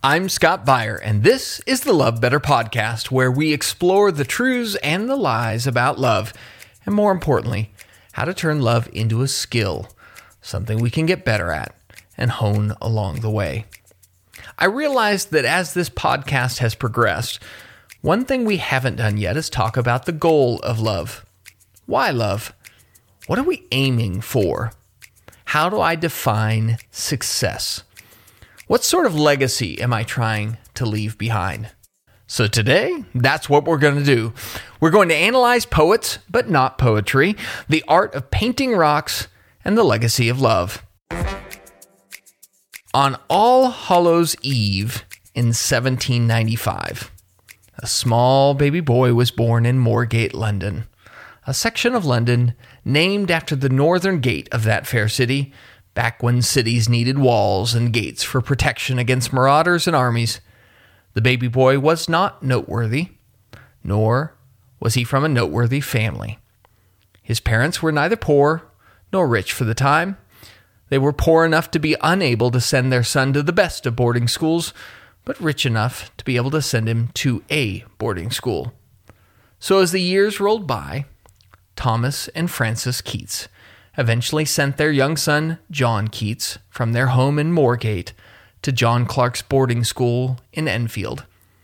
I'm Scott Beyer, and this is the Love Better podcast, where we explore the truths and the lies about love, and more importantly, how to turn love into a skill, something we can get better at and hone along the way. I realized that as this podcast has progressed, one thing we haven't done yet is talk about the goal of love. Why love? What are we aiming for? How do I define success? What sort of legacy am I trying to leave behind? So today, that's what we're going to do. We're going to analyze poets, but not poetry, the art of painting rocks, and the legacy of love. On All Hallows Eve in 1795, a small baby boy was born in Moorgate, London, a section of London named after the northern gate of that fair city, back when cities needed walls and gates for protection against marauders and armies. The baby boy was not noteworthy, nor was he from a noteworthy family. His parents were neither poor nor rich for the time. They were poor enough to be unable to send their son to the best of boarding schools, but rich enough to be able to send him to a boarding school. So as the years rolled by, Thomas and Frances Keats eventually sent their young son, John Keats, from their home in Moorgate to John Clarke's boarding school in Enfield.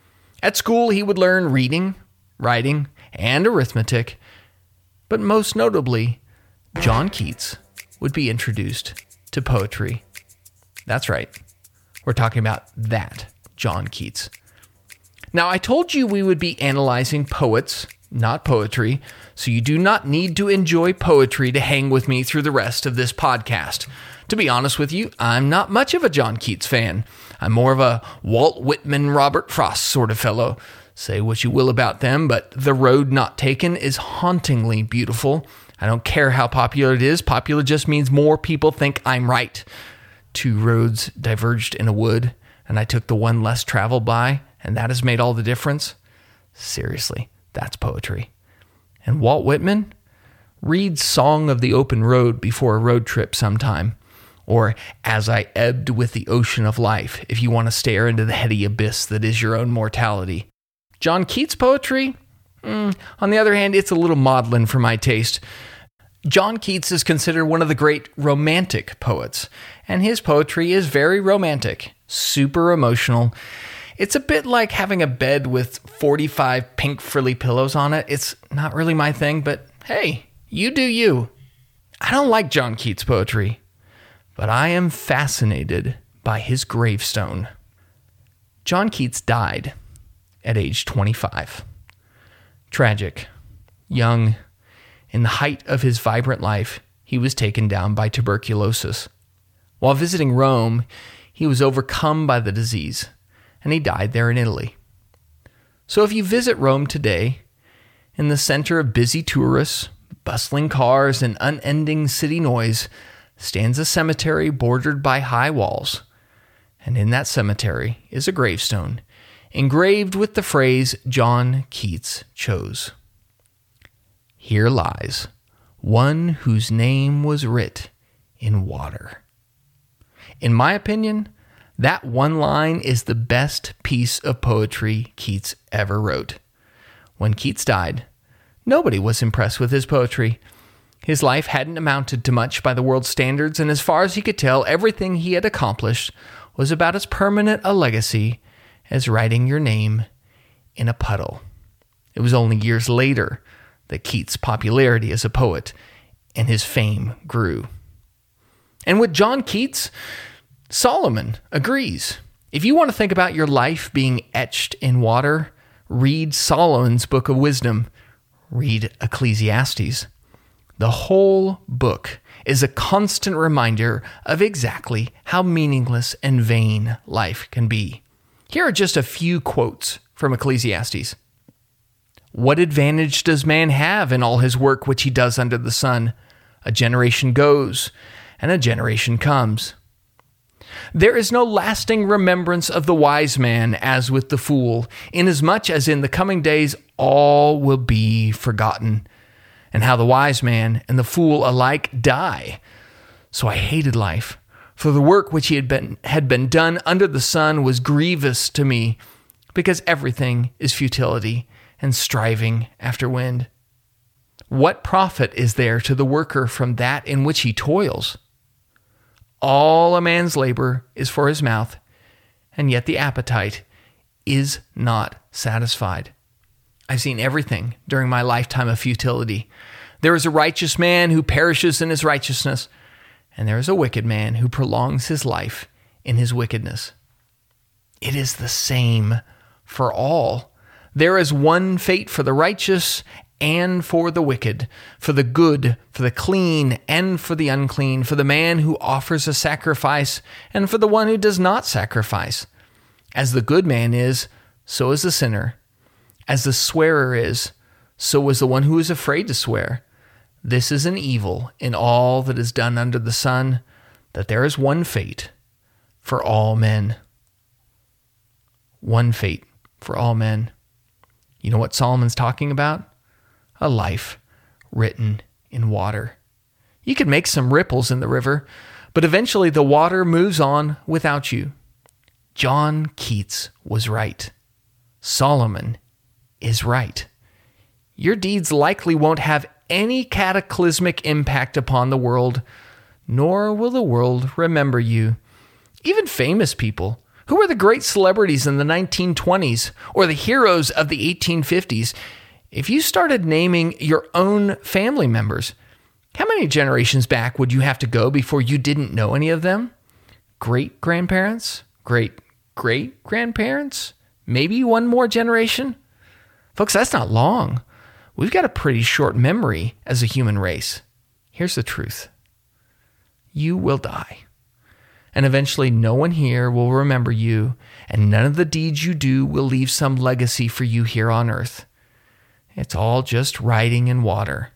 At school, he would learn reading, writing, and arithmetic, but most notably, John Keats would be introduced to poetry. That's right. We're talking about that John Keats. Now, I told you we would be analyzing poets, not poetry, so you do not need to enjoy poetry to hang with me through the rest of this podcast. To be honest with you, I'm not much of a John Keats fan. I'm more of a Walt Whitman, Robert Frost sort of fellow. Say what you will about them, but The Road Not Taken is hauntingly beautiful. I don't care how popular it is. Popular just means more people think I'm right. Two roads diverged in a wood, and I took the one less traveled by, and that has made all the difference. Seriously, that's poetry. And Walt Whitman? Read Song of the Open Road before a road trip sometime. Or As I Ebbed with the Ocean of Life, if you want to stare into the heady abyss that is your own mortality. John Keats' poetry? On the other hand, it's a little maudlin for my taste. John Keats is considered one of the great romantic poets, and his poetry is very romantic, super emotional. It's a bit like having a bed with 45 pink frilly pillows on it. It's not really my thing, but hey, you do you. I don't like John Keats' poetry, but I am fascinated by his gravestone. John Keats died at age 25. Tragic. Young. In the height of his vibrant life, he was taken down by tuberculosis. While visiting Rome, he was overcome by the disease, and he died there in Italy. So if you visit Rome today, in the center of busy tourists, bustling cars, and unending city noise, stands a cemetery bordered by high walls. And in that cemetery is a gravestone, engraved with the phrase John Keats chose. Here lies one whose name was writ in water. In my opinion, that one line is the best piece of poetry Keats ever wrote. When Keats died, nobody was impressed with his poetry. His life hadn't amounted to much by the world's standards, and as far as he could tell, everything he had accomplished was about as permanent a legacy as writing your name in a puddle. It was only years later that Keats' popularity as a poet and his fame grew. And with John Keats, Solomon agrees. If you want to think about your life being etched in water, read Solomon's Book of Wisdom. Read Ecclesiastes. The whole book is a constant reminder of exactly how meaningless and vain life can be. Here are just a few quotes from Ecclesiastes. What advantage does man have in all his work which he does under the sun? A generation goes, and a generation comes. There is no lasting remembrance of the wise man as with the fool, inasmuch as in the coming days all will be forgotten, and how the wise man and the fool alike die. So I hated life, For the work which had been done under the sun was grievous to me, because everything is futility and striving after wind. What profit is there to the worker from that in which he toils? All a man's labor is for his mouth, and yet the appetite is not satisfied. I've seen everything during my lifetime of futility. There is a righteous man who perishes in his righteousness, and there is a wicked man who prolongs his life in his wickedness. It is the same for all. There is one fate for the righteous and for the wicked, for the good, for the clean, and for the unclean, for the man who offers a sacrifice, and for the one who does not sacrifice. As the good man is, so is the sinner. As the swearer is, so is the one who is afraid to swear. This is an evil in all that is done under the sun, that there is one fate for all men. One fate for all men. You know what Solomon's talking about? A life written in water. You can make some ripples in the river, but eventually the water moves on without you. John Keats was right. Solomon is right. Your deeds likely won't have any cataclysmic impact upon the world, nor will the world remember you. Even famous people, who were the great celebrities in the 1920s or the heroes of the 1850s, if you started naming your own family members, how many generations back would you have to go before you didn't know any of them? Great-grandparents? Great-great-grandparents? Maybe one more generation? Folks, that's not long. We've got a pretty short memory as a human race. Here's the truth. You will die. And eventually no one here will remember you, and none of the deeds you do will leave some legacy for you here on earth. It's all just writing in water.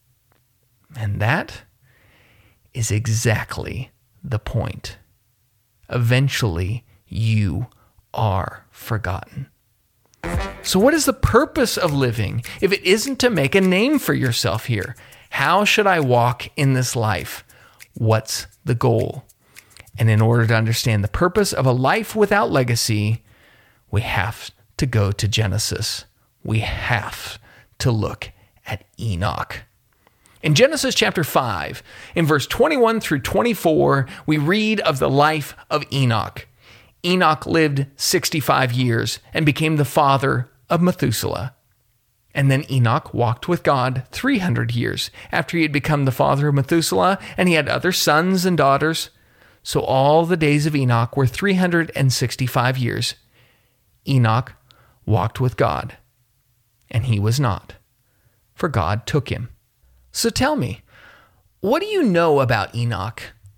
And that is exactly the point. Eventually, you are forgotten. So what is the purpose of living if it isn't to make a name for yourself here? How should I walk in this life? What's the goal? And in order to understand the purpose of a life without legacy, we have to go to Genesis. We have to look at Enoch. In Genesis chapter 5, in verse 21 through 24, we read of the life of Enoch. Enoch lived 65 years and became the father of Methuselah. And then Enoch walked with God 300 years after he had become the father of Methuselah, and he had other sons and daughters. So all the days of Enoch were 365 years. Enoch walked with God, and he was not, for God took him. So tell me, what do you know about Enoch?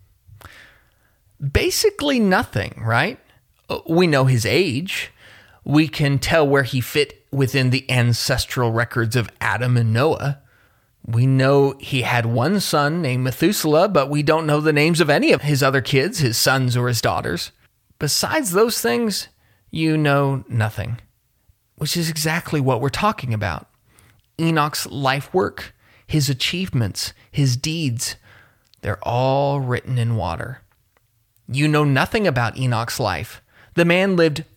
Basically nothing, right? We know his age. We can tell where he fit within the ancestral records of Adam and Noah. We know he had one son named Methuselah, but we don't know the names of any of his other kids, his sons or his daughters. Besides those things, you know nothing, which is exactly what we're talking about. Enoch's life work, his achievements, his deeds, they're all written in water. You know nothing about Enoch's life. The man lived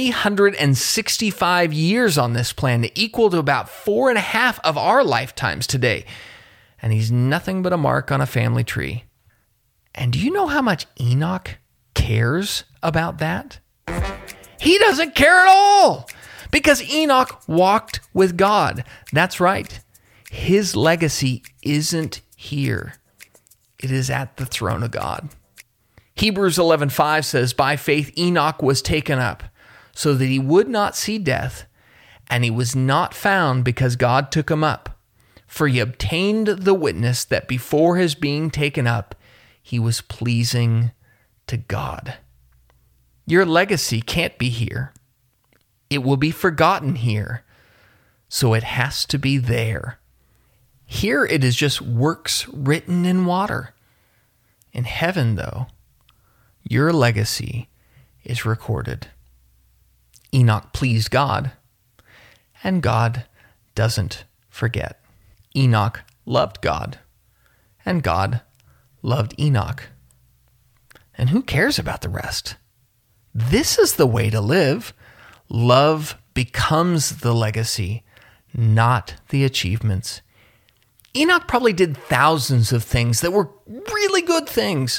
365 years on this planet, equal to about 4.5 of our lifetimes today. And he's nothing but a mark on a family tree. And do you know how much Enoch cares about that? He doesn't care at all, because Enoch walked with God. That's right. His legacy isn't here. It is at the throne of God. Hebrews 11:5 says, "By faith Enoch was taken up, so that he would not see death, and he was not found because God took him up. For he obtained the witness that before his being taken up, he was pleasing to God." Your legacy can't be here. It will be forgotten here, so it has to be there. Here it is just works written in water. In heaven, though, your legacy is recorded. Enoch pleased God, and God doesn't forget. Enoch loved God, and God loved Enoch. And who cares about the rest? This is the way to live. Love becomes the legacy, not the achievements. Enoch probably did thousands of things that were really good things,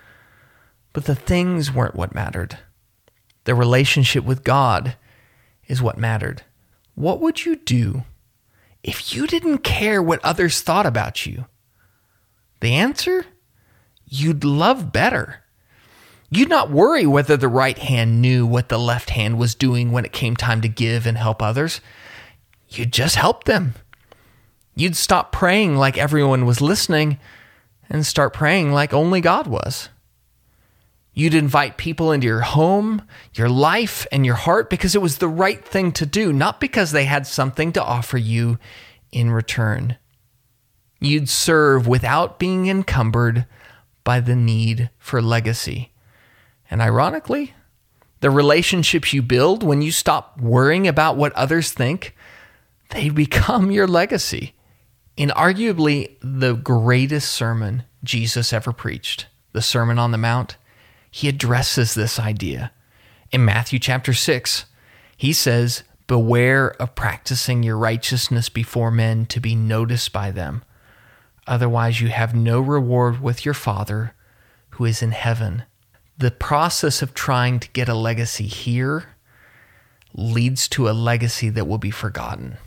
but the things weren't what mattered. The relationship with God is what mattered. What would you do if you didn't care what others thought about you? The answer? You'd love better. You'd not worry whether the right hand knew what the left hand was doing when it came time to give and help others. You'd just help them. You'd stop praying like everyone was listening and start praying like only God was. You'd invite people into your home, your life, and your heart because it was the right thing to do, not because they had something to offer you in return. You'd serve without being encumbered by the need for legacy. And ironically, the relationships you build when you stop worrying about what others think, they become your legacy. In arguably the greatest sermon Jesus ever preached, the Sermon on the Mount, he addresses this idea. In Matthew chapter 6, he says, "Beware of practicing your righteousness before men to be noticed by them. Otherwise you have no reward with your Father who is in heaven." The process of trying to get a legacy here leads to a legacy that will be forgotten.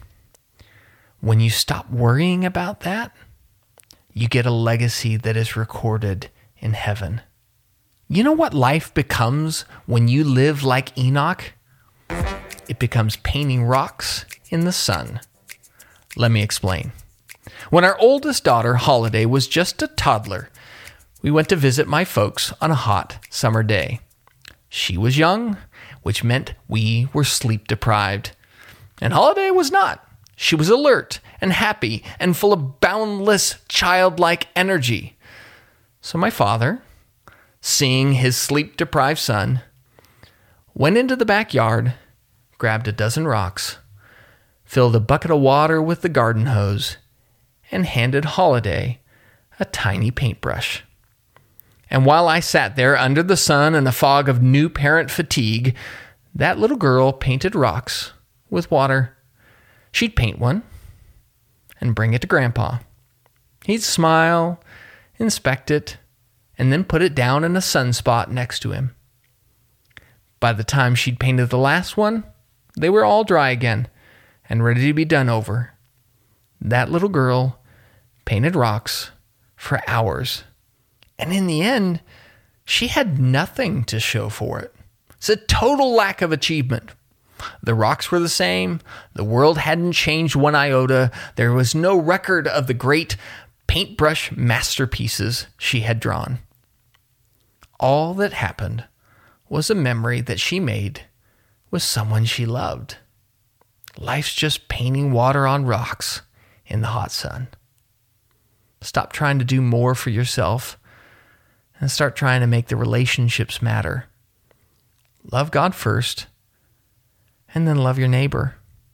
When you stop worrying about that, you get a legacy that is recorded in heaven. You know what life becomes when you live like Enoch? It becomes painting rocks in the sun. Let me explain. When our oldest daughter, Holiday, was just a toddler, we went to visit my folks on a hot summer day. She was young, which meant we were sleep deprived. And Holiday was not. She was alert and happy and full of boundless childlike energy. So my father, seeing his sleep-deprived son, went into the backyard, grabbed a dozen rocks, filled a bucket of water with the garden hose, and handed Holiday a tiny paintbrush. And while I sat there under the sun and a fog of new parent fatigue, that little girl painted rocks with water. She'd paint one and bring it to Grandpa. He'd smile, inspect it, and then put it down in a sunspot next to him. By the time she'd painted the last one, they were all dry again and ready to be done over. That little girl painted rocks for hours. And in the end, she had nothing to show for it. It's a total lack of achievement. The rocks were the same. The world hadn't changed one iota. There was no record of the great paintbrush masterpieces she had drawn. All that happened was a memory that she made with someone she loved. Life's just painting water on rocks in the hot sun. Stop trying to do more for yourself and start trying to make the relationships matter. Love God first, and then love your neighbor.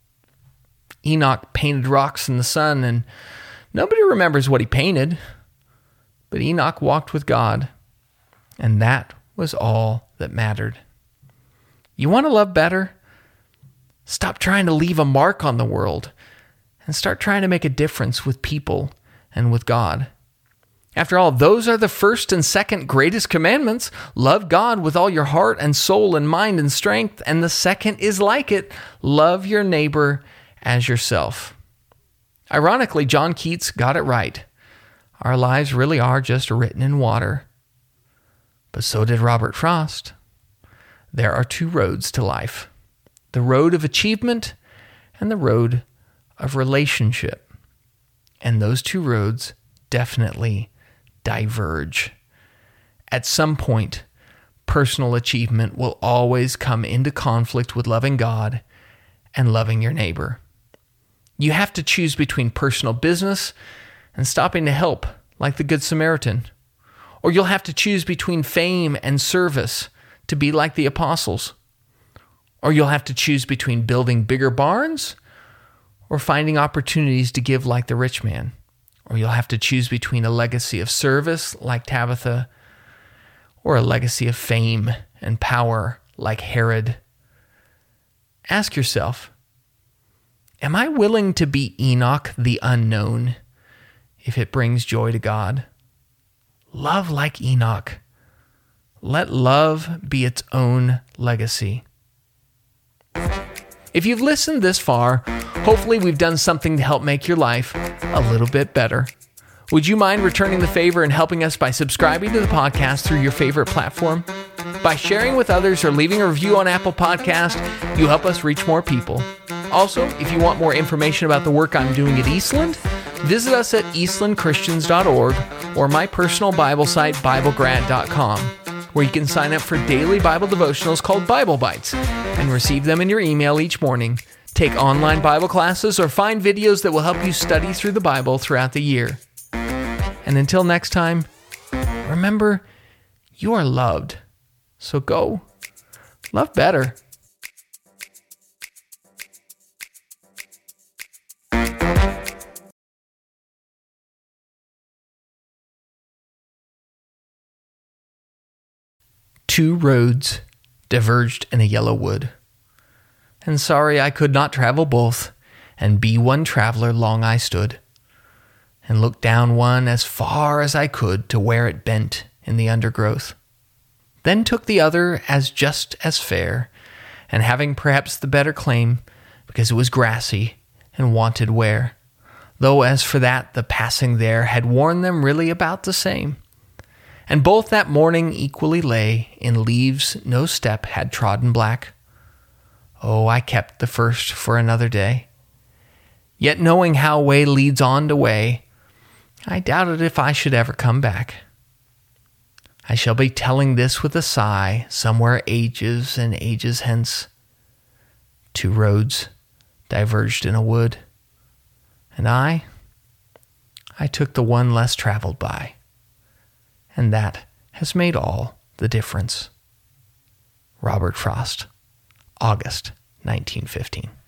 Enoch painted rocks in the sun, and nobody remembers what he painted, but Enoch walked with God, and that was all that mattered. You want to love better? Stop trying to leave a mark on the world and start trying to make a difference with people and with God. After all, those are the first and second greatest commandments. Love God with all your heart and soul and mind and strength. And the second is like it. Love your neighbor as yourself. Ironically, John Keats got it right. Our lives really are just written in water. But so did Robert Frost. There are two roads to life. The road of achievement and the road of relationship. And those two roads definitely diverge. At some point, personal achievement will always come into conflict with loving God and loving your neighbor. You have to choose between personal business and stopping to help, like the Good Samaritan. Or you'll have to choose between fame and service to be like the apostles. Or you'll have to choose between building bigger barns or finding opportunities to give like the rich man. Or you'll have to choose between a legacy of service like Tabitha or a legacy of fame and power like Herod? Ask yourself, am I willing to be Enoch the unknown if it brings joy to God? Love like Enoch. Let love be its own legacy. If you've listened this far, hopefully we've done something to help make your life a little bit better. Would you mind returning the favor and helping us by subscribing to the podcast through your favorite platform? By sharing with others or leaving a review on Apple Podcast, you help us reach more people. Also, if you want more information about the work I'm doing at Eastland, visit us at eastlandchristians.org or my personal Bible site, BibleGrad.com, where you can sign up for daily Bible devotionals called Bible Bites and receive them in your email each morning, take online Bible classes, or find videos that will help you study through the Bible throughout the year. And until next time, remember, you are loved. So go love better. Two roads diverged in a yellow wood, and sorry I could not travel both, and be one traveler long I stood, and looked down one as far as I could to where it bent in the undergrowth. Then took the other as just as fair, and having perhaps the better claim, because it was grassy and wanted wear, though as for that the passing there had worn them really about the same. And both that morning equally lay in leaves no step had trodden black. Oh, I kept the first for another day. Yet knowing how way leads on to way, I doubted if I should ever come back. I shall be telling this with a sigh somewhere ages and ages hence. Two roads diverged in a wood, and I took the one less traveled by. And that has made all the difference. Robert Frost, August 1915.